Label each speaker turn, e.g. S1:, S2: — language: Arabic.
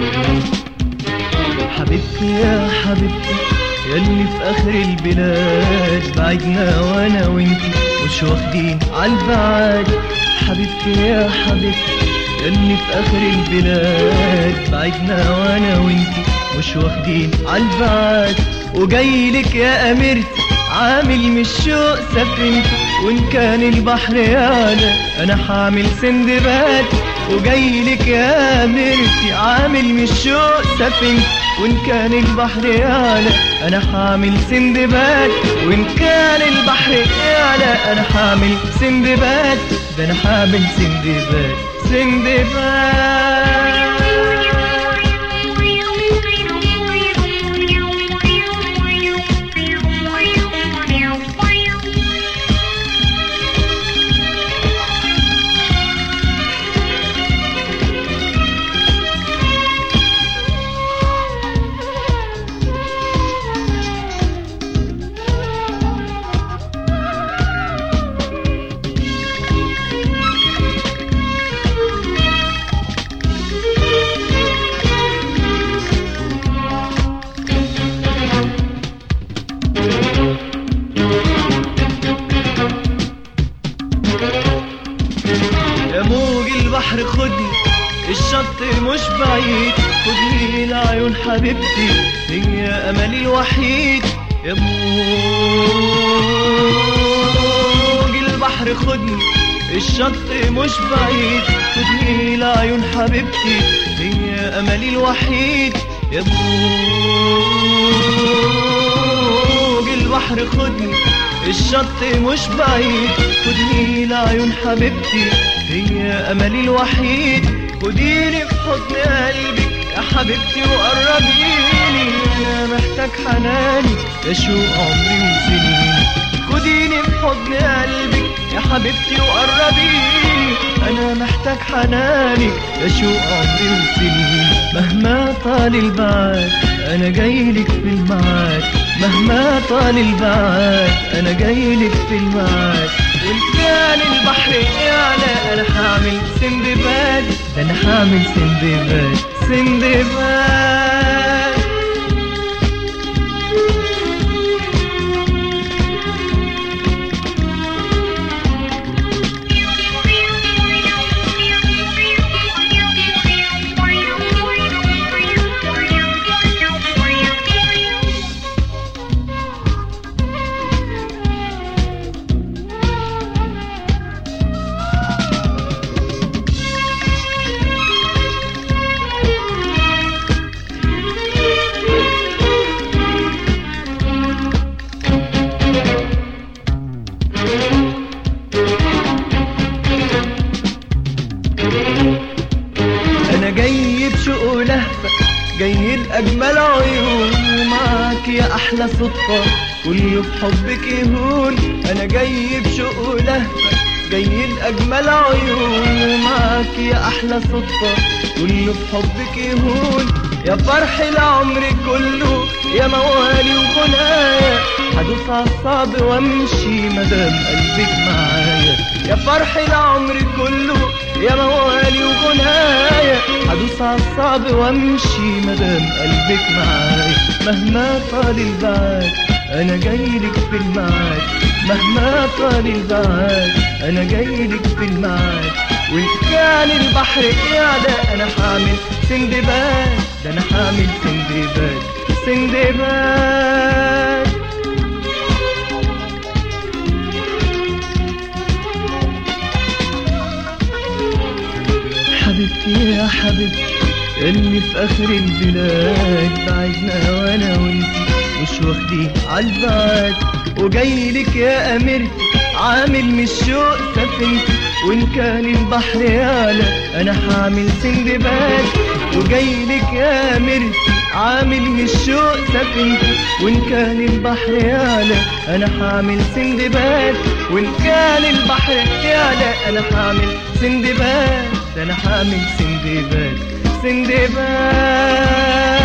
S1: حبيبتي يا حبيبتي ياللي في اخر البلاد، بعدنا وانا وانتي مش واخدين عالبعاد. حبيبتي يا حبيبتي ياللي في اخر البلاد، بعدنا وانا وانتي مش واخدين عالبعاد. وجايلك يا اميرتي عامل من الشوق سفينتي، وان كان البحر يعلى انا حامل سندباد. وجايلك يا اميرتي عامل من الشوق سفينتي، وان كان البحر يعلى انا حامل سندباد. وان كان البحر يعلى انا حامل سندباد، ده انا حامل سندباد سندباد. البحر خدني الشط مش بعيد، خدني لعيون حبيبتي هي املي الوحيد. يا موج البحر خدني الشط مش بعيد، خدني لعيون حبيبتي هي املي الوحيد. يا موج البحر خدني الشط مش بعيد، خدني لعيون حبيبتي هي املي الوحيد. خديني في حضن قلبك يا حبيبتي وقربيني، انا محتاج حناني يا شوق عمري وسنين. خديني في حضن قلبك يا حبيبتي وقربيني، انا محتاج حناني يا شوق عمري وسنين. مهما طال البعاد انا جايلك في الميعاد، مهما طال البعاد انا جايلك في الميعاد. وان كان البحر يعلى انا حامل سندباد، ده انا حامل سندباد سندباد. أنا جاي بشوق ولهفة جاي لأجمل عيون، ومعاك يا أحلى صدفة كله في حبك يهون. أنا جاي بشوق ولهفة جاي لأجمل عيون، ومعاك يا أحلى صدفة كله في حبك يهون. يا فرح العمر كله يا موالي وغنايا، هدوس عالصعب وامشي مدام قلبك معايا. يا فرح العمر كله يا موالي وغنايا، هدوس عالصعب وامشي مدام قلبك معايا. مهما طال البعاد انا جايلك في الميعاد، مهما طال البعاد انا جايلك في الميعاد. وان كان البحر يعلى انا حامل سندباد، ده انا حامل سندباد سندباد. حبيبتي يا حبيبتي اللي في اخر البلاد، بعدنا وانا وانتي مش واخدين عالبعاد. وجايلك يا اميرتي عامل من الشوق سفينتي، وان كان البحر يعلى انا حامل سندباد. وجايلك يا اميرتي عامل من الشوق سفينتي، وان كان البحر يعلى انا حامل سندباد. وان كان البحر يعلى انا حامل سندباد، ده انا حامل سندباد سندباد.